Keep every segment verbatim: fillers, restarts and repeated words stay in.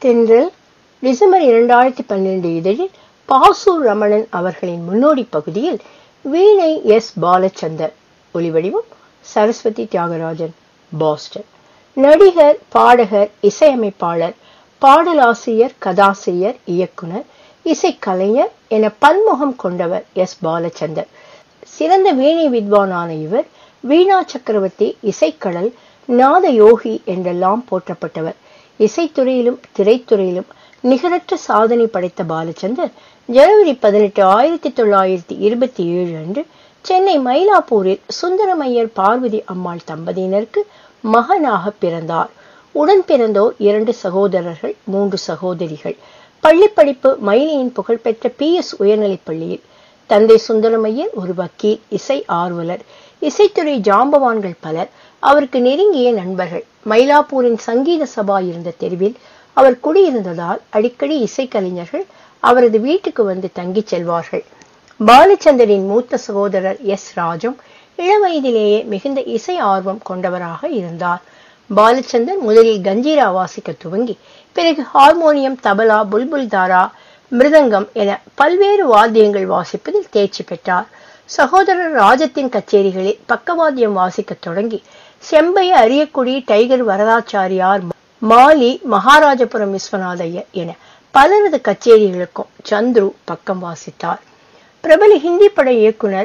தென்றல் டிசம்பர் இரண்டாயிரத்தி பன்னிரண்டு இதழில் பாசூர் ரமணன் அவர்களின் முன்னோடி பகுதியில் வீணை எஸ் பாலச்சந்தர், ஒலிவடிவம் சரஸ்வதி தியாகராஜன், பாஸ்டன். நடிகர், பாடகர், இசையமைப்பாளர், பாடலாசிரியர், கதாசிரியர், இயக்குனர், இசைக்கலைஞர் என பன்முகம் கொண்டவர் எஸ் பாலச்சந்தர். சிறந்த வீணை வித்வானான இவர் வீணா சக்கரவர்த்தி, இசைக்கடல், நாத யோகி என்றெல்லாம் போற்றப்பட்டவர். இசைத்துறையிலும் திரைத்துறையிலும் நிகரற்ற சாதனை படைத்த பாலச்சந்தர் ஜனவரி பதினெட்டு ஆயிரத்தி தொள்ளாயிரத்தி இருபத்தி ஏழு அன்று சென்னை மயிலாப்பூரில் சுந்தரமையர் பார்வதி அம்மாள் தம்பதியினருக்கு மகனாக பிறந்தார். உடன் பிறந்தோர் இரண்டு சகோதரர்கள், மூன்று சகோதரிகள். பள்ளிப்படிப்பு மயிலையின் புகழ்பெற்ற பி எஸ் உயர்நிலைப் பள்ளியில். தந்தை சுந்தரமையர் ஒரு வக்கீல், இசை ஆர்வலர். இசைத்துறை ஜாம்பவான்கள் பலர் அவருக்கு நெருங்கிய நண்பர்கள். மயிலாப்பூரின் சங்கீத சபா இருந்த தெருவில் அவர் குடியிருந்ததால் அடிக்கடி இசைக்கலைஞர்கள் அவரது வீட்டுக்கு வந்து தங்கி செல்வார்கள். பாலச்சந்தரின் மூத்த சகோதரர் எஸ் ராஜம் இளவயதிலேயே மிகுந்த இசை ஆர்வம் கொண்டவராக இருந்தார். பாலச்சந்தர் முதலில் கஞ்சீரா வாசிக்க துவங்கி பிறகு ஹார்மோனியம், தபலா, புல்புல் தாரா, மிருதங்கம் என பல்வேறு வாத்தியங்கள் வாசிப்பதில் தேர்ச்சி பெற்றார். சகோதரர் ராஜத்தின் கச்சேரிகளில் பக்கவாத்தியம் வாசிக்க தொடங்கி செம்பைய அரியக்குடி, டைகர் வரதாச்சாரியார், மாலி, மகாராஜபுரம் விஸ்வநாதையர் என பலரது கச்சேரிகளுக்கும் சந்துரு பக்கம் வாசித்தார். பிரபல ஹிந்தி பட இயக்குனர்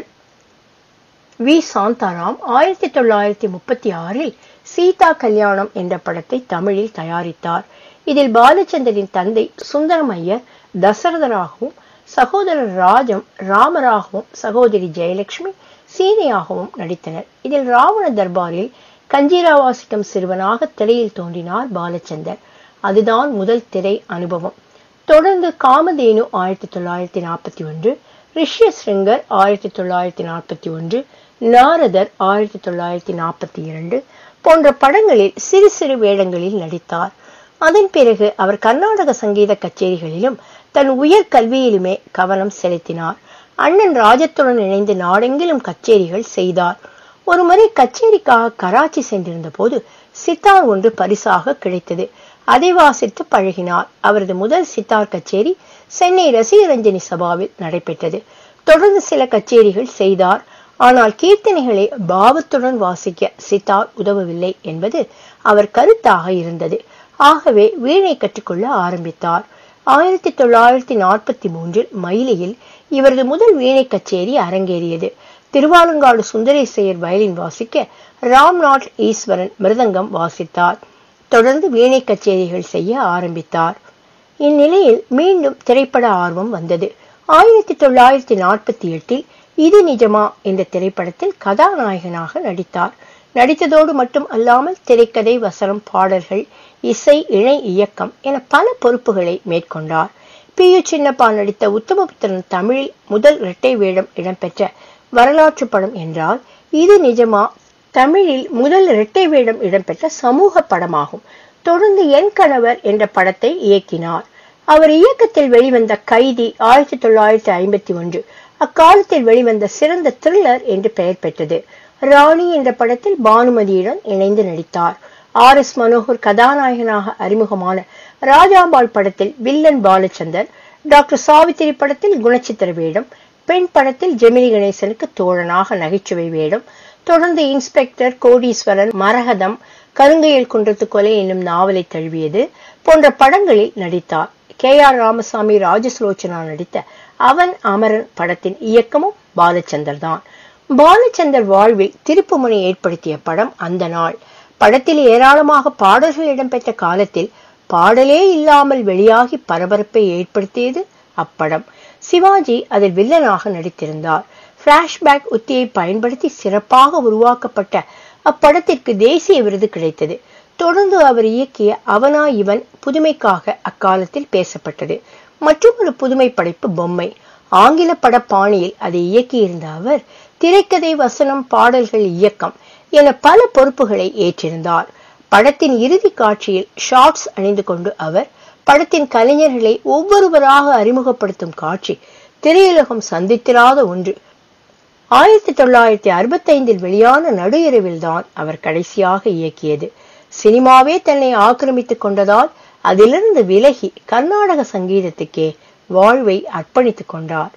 வி சாந்தாராம் ஆயிரத்தி தொள்ளாயிரத்தி முப்பத்தி ஆறில் சீதா கல்யாணம் என்ற படத்தை தமிழில் தயாரித்தார். இதில் பாலச்சந்தரின் தந்தை சுந்தரமையர் தசரதராகவும், சகோதரர் ராஜம் ராமராகவும், சகோதரி ஜெயலட்சுமி சீதையாகவும் நடித்தனர். இதில் ராவண தர்பாரில் கஞ்சீரா வாசிக்கும் சிறுவனாக திரையில் தோன்றினார் பாலச்சந்தர். அதுதான் முதல் திரை அனுபவம். தொடர்ந்து காமதேனு ஆயிரத்தி தொள்ளாயிரத்தி நாற்பத்தி ஒன்று, ரிஷ்யசிருங்கர் ஆயிரத்தி தொள்ளாயிரத்தி நாற்பத்தி ஒன்று, நாரதர் ஆயிரத்தி தொள்ளாயிரத்தி நாற்பத்தி இரண்டு போன்ற படங்களில் சிறு சிறு வேடங்களில் நடித்தார். அதன் பிறகு அவர் கர்நாடக சங்கீத கச்சேரிகளிலும் தன் உயர் கல்வியிலுமே கவனம் செலுத்தினார். அண்ணன் ராஜத்துடன் இணைந்து நாடெங்கிலும் கச்சேரிகள் செய்தார். ஒரு முறை கச்சேரிக்காக கராச்சி சென்றிருந்த போது சித்தார் ஒன்று பரிசாக கிடைத்தது. அதை வாசித்து பழகினார். அவரது முதல் சித்தார் கச்சேரி சென்னை ரசிகரஞ்சனி சபாவில் நடைபெற்றது. தொடர்ந்து சில கச்சேரிகள் செய்தார். ஆனால் கீர்த்தனைகளை பாவத்துடன் வாசிக்க சித்தார் உதவவில்லை என்பது அவர் கருத்தாக இருந்தது. ஆகவே வீணை கற்றுக்கொள்ள ஆரம்பித்தார். ஆயிரத்தி தொள்ளாயிரத்தி நாற்பத்தி மூன்றில் மயிலையில் இவரது முதல் வீணை கச்சேரி அரங்கேறியது. திருவாலங்காடு சுந்தரேசையர் வயலின் வாசிக்க ராம்நாத் ஈஸ்வரன் மிருதங்கம் வாசித்தார். தொடர்ந்து வீணை கச்சேரிகள் செய்ய ஆரம்பித்தார். இந்நிலையில் மீண்டும் திரைப்பட ஆர்வம் வந்தது. ஆயிரத்தி தொள்ளாயிரத்தி நாற்பத்தி எட்டில் இது நிஜமா என்ற திரைப்படத்தில் கதாநாயகனாக நடித்தார். நடித்ததோடு மட்டும் அல்லாமல் திரைக்கதை, வசனம், பாடல்கள், இசை, இணை இயக்கம் என பல பொறுப்புகளை மேற்கொண்டார். பி யு சின்னப்பா நடித்த உத்தமபுத்திரன் தமிழில் முதல் இரட்டை வேடம் இடம்பெற்ற வரலாற்று படம் என்றால் இது நிஜமா தமிழில் முதல் இரட்டை வேடம் இடம்பெற்ற சமூக படமாகும். தொடர்ந்து என் கணவர் என்ற படத்தை இயக்கினார். அவர் இயக்கத்தில் வெளிவந்த கைதி ஆயிரத்தி தொள்ளாயிரத்தி ஐம்பத்தி ஒன்று அக்காலத்தில் வெளிவந்த சிறந்த த்ரில்லர் என்று பெயர் பெற்றது. ராணி என்ற படத்தில் பானுமதியுடன் இணைந்து நடித்தார். ஆர் எஸ் மனோகர் கதாநாயகனாக அறிமுகமான ராஜாம்பாள் படத்தில் வில்லன் பாலச்சந்தர், டாக்டர் சாவித்திரி படத்தில் குணச்சித்திர வேடம், பெண் படத்தில் ஜெமினி கணேசனுக்கு தோழனாக நகைச்சுவை வேடம், தொடர்ந்து இன்ஸ்பெக்டர், கோடீஸ்வரன், மரகதம், கருங்கையில் குன்றத்து கொலை என்னும் நாவலை தழுவியது போன்ற படங்களில் நடித்தார். கே ஆர் ராமசாமி, ராஜசுலோச்சனா நடித்த அவன் அமரன் படத்தின் இயக்கமும் பாலச்சந்தர் தான். பாலச்சந்தர் வாழ்வில் திருப்புமுனை ஏற்படுத்திய படம் அந்த நாள். படத்தில் ஏராளமாக பாடல்கள் இடம்பெற்ற காலத்தில் பாடலே இல்லாமல் வெளியாகி பரபரப்பை ஏற்படுத்தியது அப்படம். சிவாஜி அதில் வில்லனாக நடித்திருந்தார். பிளாஷ்பேக் உத்தியை பயன்படுத்தி சிறப்பாக உருவாக்கப்பட்ட அப்படத்திற்கு தேசிய விருது கிடைத்தது. தொடர்ந்து அவர் இயக்கிய அவனா இவன் புதுமைக்காக அக்காலத்தில் பேசப்பட்டது. மற்றும் ஒரு புதுமை படைப்பு பொம்மை. ஆங்கில பட பாணியில் அதை இயக்கியிருந்த அவர் திரைக்கதை, வசனம், பாடல்கள், இயக்கம் என பல பொறுப்புகளை ஏற்றிருந்தார். படத்தின் இறுதி காட்சியில் ஷார்ட்ஸ் அணிந்து கொண்டு அவர் படத்தின் கலைஞர்களை ஒவ்வொருவராக அறிமுகப்படுத்தும் காட்சி திரையுலகம் சந்தித்திராத ஒன்று. ஆயிரத்தி தொள்ளாயிரத்தி அறுபத்தி ஐந்தில் வெளியான நடு இரவில் தான் அவர் கடைசியாக இயக்கியது. சினிமாவே தன்னை ஆக்கிரமித்துக் கொண்டதால் அதிலிருந்து விலகி கர்நாடக சங்கீதத்துக்கே வாழ்வை அர்ப்பணித்துக் கொண்டார்.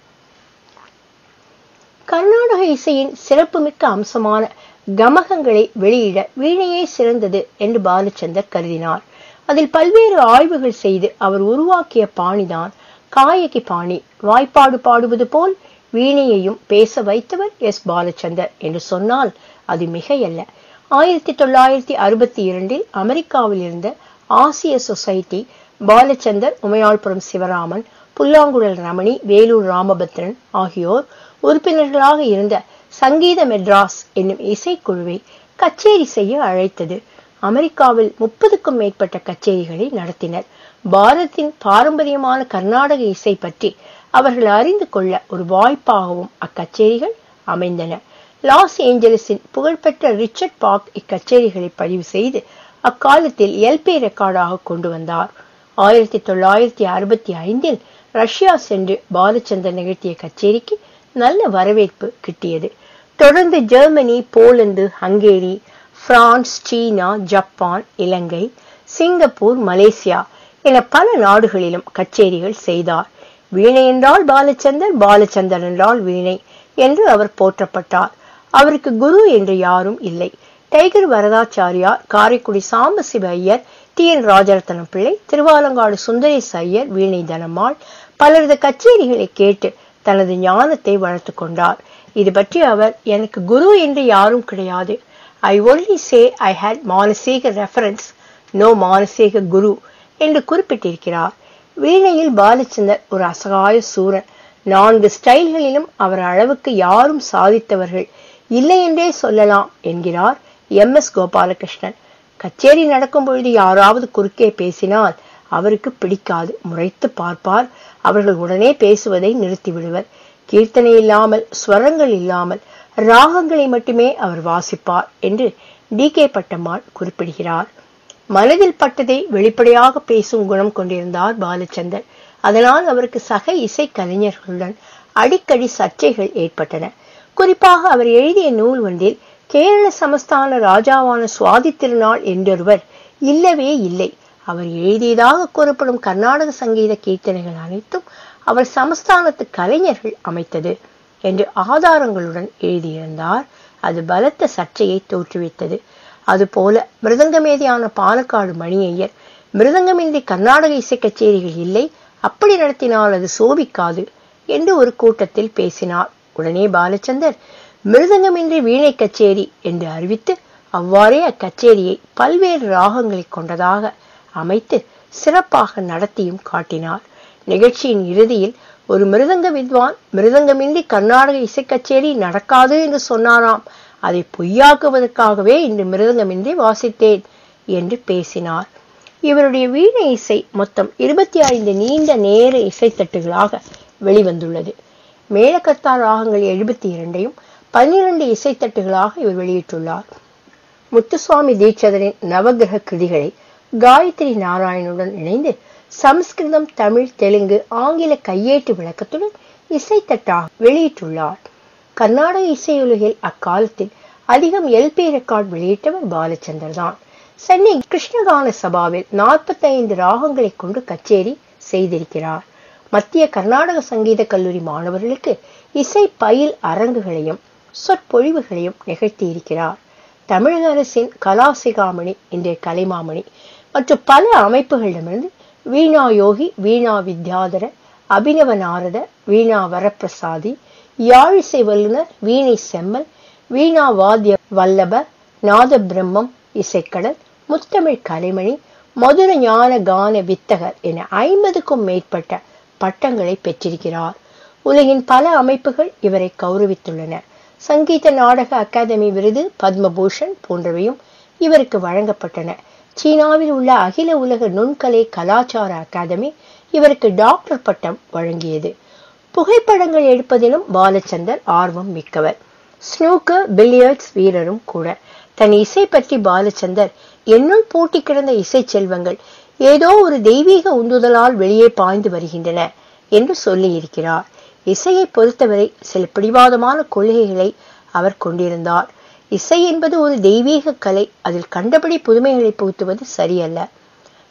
கர்நாடக இசையின் சிறப்புமிக்க அம்சமான கமகங்களை வெளியிட வீணையே சிறந்தது என்று பாலச்சந்தர் கருதினார். அதில் பல்வேறு ஆய்வுகள் செய்து அவர் உருவாக்கிய பாணிதான் காயகி பாணி. வாய்ப்பாடு பாடுவது போல் வீணையையும் பேச வைத்தவர் எஸ் பாலச்சந்தர் என்று சொன்னால் அது மிகையல்ல. ஆயிரத்தி தொள்ளாயிரத்தி அறுபத்தி இரண்டில் அமெரிக்காவில் இருந்த ஆசிய சொசைட்டி பாலச்சந்தர், உமையாள்புரம் சிவராமன், புல்லாங்குழல் ரமணி, வேலூர் ராமபத்ரன் ஆகியோர் உறுப்பினர்களாக இருந்த சங்கீத மெட்ராஸ் என்னும் இசைக்குழுவை கச்சேரி செய்ய அழைத்தது. அமெரிக்காவில் முப்பதுக்கும் மேற்பட்ட கச்சேரிகளை நடத்தினர். பாரதின் பாரம்பரியமான கர்நாடக இசை பற்றி அவர்கள் அறிந்து கொள்ள ஒரு வாய்ப்பாகவும் அக்கச்சேரிகள் அமைந்தன. லாஸ் ஏஞ்சலிஸின் புகழ்பெற்ற ரிச்சர்ட் பார்க் இக்கச்சேரிகளை பதிவு செய்து அக்காலத்தில் எல்பி ரெக்கார்டாக கொண்டு வந்தார். ஆயிரத்தி தொள்ளாயிரத்தி அறுபத்தி ஐந்தில் ரஷ்யா சென்று பாலச்சந்தர் நிகழ்த்திய கச்சேரிக்கு நல்ல வரவேற்பு கிட்டியது. தொடர்ந்து Germany, Poland, Hungary, France, China, Japan, Ilangai, Singapore, Malaysia என பல நாடுகளிலும் கச்சேரிகள் செய்தார். வீணை என்றால் பாலச்சந்தர், பாலச்சந்தர் என்றால் வீணை என்று அவர் போற்றப்பட்டார். அவருக்கு குரு என்று யாரும் இல்லை. Tiger Varadachariar, Karaikudi Sambasiva Iyer, T N Rajarathnam Pillai, Thiruvalangadu Sundaresa Iyer, வீணை தனம்மாள் பலரது கச்சேரிகளை கேட்டு தனது ஞானத்தை வளர்த்து கொண்டார். இது பற்றி அவர், எனக்கு குரு என்று யாரும் கிடையாது, I only say I had மானசீக ரெஃபரன்ஸ், நோ மானசீக குரு என்று குறிப்பிட்டிருக்கிறார். வீணையில் பாலச்சந்தர் ஒரு அசகாய சூரன். நான்கு ஸ்டைல்களிலும் அவர் அளவுக்கு யாரும் சாதித்தவர்கள் இல்லை என்றே சொல்லலாம் என்கிறார் எம் எஸ் கோபாலகிருஷ்ணன். கச்சேரி நடக்கும் பொழுது யாராவது குறுக்கே பேசினால் அவருக்கு பிடிக்காது. முறைத்து பார்ப்பார். அவர்கள் உடனே பேசுவதை நிறுத்திவிடுவர். கீர்த்தனை இல்லாமல், ஸ்வரங்கள் இல்லாமல் ராகங்களை மட்டுமே அவர் வாசிப்பார் என்று டி கே பட்டம்மாள் குறிப்பிடுகிறார். மனதில் பட்டதை வெளிப்படையாக பேசும் குணம் கொண்டிருந்தார் பாலச்சந்தர். அதனால் அவருக்கு சக இசை கலைஞர்களுடன் அடிக்கடி சர்ச்சைகள் ஏற்பட்டன. குறிப்பாக அவர் எழுதிய நூல் ஒன்றில் கேரள சமஸ்தான ராஜாவான சுவாதி திருநாள் என்றொருவர் இல்லவே இல்லை. அவர் எழுதியதாக கூறப்படும் கர்நாடக சங்கீத கீர்த்தனைகள் அனைத்தும் அவர் சமஸ்தானத்து கலைஞர்கள் அமைத்தது என்று ஆதாரங்களுடன் எழுதியிருந்தார். அது பலத்த சர்ச்சையை தோற்றுவித்தது. அதுபோல மிருதங்கமேதியான பாலக்காடு மணியையர், மிருதங்கமின்றி கர்நாடக இசை கச்சேரிகள் இல்லை, அப்படி நடத்தினால் அது சோபிக்காது என்று ஒரு கூட்டத்தில் பேசினார். உடனே பாலச்சந்தர் மிருதங்கமின்றி வீணை கச்சேரி என்று அறிவித்து அவ்வாறே அக்கச்சேரியை பல்வேறு ராகங்களை கொண்டதாக அமைத்து சிறப்பாக நடத்தியும் காட்டினார். நிகழ்ச்சியின் இறுதியில் ஒரு மிருதங்க வித்வான் மிருதங்கமின்றி கர்நாடக இசை கச்சேரி நடக்காது என்று சொன்னாராம். அதை பொய்யாக்குவதற்காகவே இன்று மிருதங்கமின்றி வாசித்தேன் என்று பேசினார். இவருடைய வீணை இசை மொத்தம் இருபத்தி ஐந்து நீண்ட நேர இசைத்தட்டுகளாக வெளிவந்துள்ளது. மேளகர்த்தா ராகங்கள் எழுபத்தி இரண்டையும் பன்னிரண்டு இசைத்தட்டுகளாக இவர் வெளியிட்டுள்ளார். முத்துசுவாமி தீட்சிதரின் நவகிரக கிருதிகளை காயத்ரி நாராயணுடன் இணைந்து சமஸ்கிருதம், தமிழ், தெலுங்கு, ஆங்கில கையேட்டு விளக்கத்துடன் இசைத்தட்டாக வெளியிட்டுள்ளார். கர்நாடக இசையுலகில் அக்காலத்தில் அதிகம் எல்பி ரெக்கார்ட் வெளியிட்டவர் பாலச்சந்தர் தான். சென்னை கிருஷ்ணகான சபாவில் நாற்பத்தி ஐந்து ராகங்களை கொண்டு கச்சேரி செய்திருக்கிறார். மத்திய கர்நாடக சங்கீத கல்லூரி மாணவர்களுக்கு இசை பயில் அரங்குகளையும் சொற்பொழிவுகளையும் நிகழ்த்தி இருக்கிறார். தமிழக அரசின் கலாசிகாமணி, இன்றைய கலைமாமணி மற்றும் பல அமைப்புகளிடமிருந்து வீணா யோகி, வீணா வித்யாதர, அபினவ நாரத, வீணா வரப்பிரசாதி, யாழிசை வல்லுநர், வீணை செம்மல், வீணா வாத்திய வல்லப, நாத பிரம்மம், இசைக்கடல், முத்தமிழ் கலைமணி, மதுர ஞான கான வித்தகர் என ஐம்பதுக்கும் மேற்பட்ட பட்டங்களை பெற்றிருக்கிறார். உலகின் பல அமைப்புகள் இவரை கௌரவித்துள்ளன. சங்கீத நாடக அகாதமி விருது, பத்மபூஷன் போன்றவையும் இவருக்கு வழங்கப்பட்டன. சீனாவில் உள்ள அகில உலக நுண்கலை கலாச்சார அகாதமி இவருக்கு டாக்டர் பட்டம் வழங்கியது. புகைப்படங்கள் எடுப்பதிலும் பாலச்சந்தர் ஆர்வம் மிக்கவர். ஸ்னூக்கர், பில்லியர்ட்ஸ் வீரரும் கூட. தன் இசை பற்றி பாலச்சந்தர், என்னுள் பூட்டி கிடந்த இசை செல்வங்கள் ஏதோ ஒரு தெய்வீக உந்துதலால் வெளியே பாய்ந்து வருகின்றன என்று சொல்லி இருக்கிறார். இசையை பொறுத்தவரை சில பிடிவாதமான கொள்கைகளை அவர் கொண்டிருந்தார். இசை என்பது ஒரு தெய்வீக கலை, அதில் கண்டபடி புதுமைகளை புகுத்துவது சரியல்ல.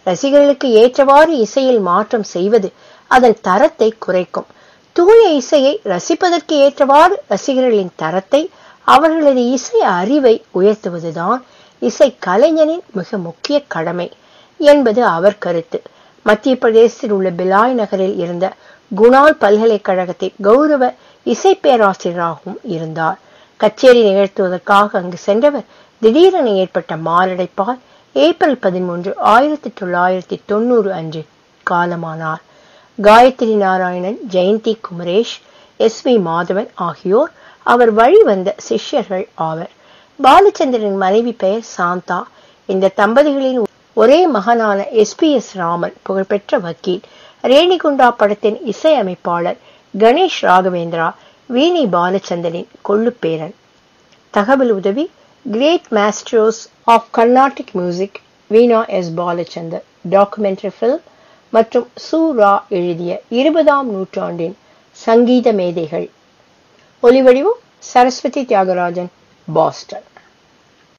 ரசிகர்களுக்கு ஏற்றவாறு இசையில் மாற்றம் செய்வது அதன் தரத்தை குறைக்கும். தூய இசையை ரசிப்பதற்கு ஏற்றவாறு ரசிகர்களின் தரத்தை, அவர்களது இசை அறிவை உயர்த்துவதுதான் இசை கலைஞனின் மிக முக்கிய கடமை என்பது அவர் கருத்து. மத்திய பிரதேசத்தில் உள்ள பிலாய் நகரில் இருந்த குணால் பல்கலைக்கழகத்தில் கௌரவ இசை பேராசிரியராகவும் இருந்தார். கச்சேரி நிகழ்த்துவதற்காக அங்கு சென்றவர் திடீரென ஏற்பட்ட மாரடைப்பால் ஏப்ரல் பதிமூன்று ஆயிரத்தி தொள்ளாயிரத்தி தொண்ணூறு அன்று காலமானார். காயத்ரி நாராயணன், ஜெயந்தி குமரேஷ், எஸ் வி மாதவன் ஆகியோர் அவர் வழி வந்த சிஷ்யர்கள் ஆவர். பாலச்சந்திரன் மனைவி பெயர் சாந்தா. இந்த தம்பதிகளின் ஒரே மகனான எஸ் பி எஸ் ராமன் புகழ்பெற்ற வக்கீல். ரேணிகுண்டா படத்தின் இசை அமைப்பாளர் கணேஷ் ராகவேந்திரா வீணை பாலச்சந்தரின் கொள்ளு பேரன். தகவல் உதவி great masters of Carnatic music Veena S Balachander. Documentary film மற்றும் சூரா எழுதிய இருபதாம் நூற்றாண்டின் சங்கீத மேதைகள். ஒலிவடிவம் சரஸ்வதி தியாகராஜன், பாஸ்டன்.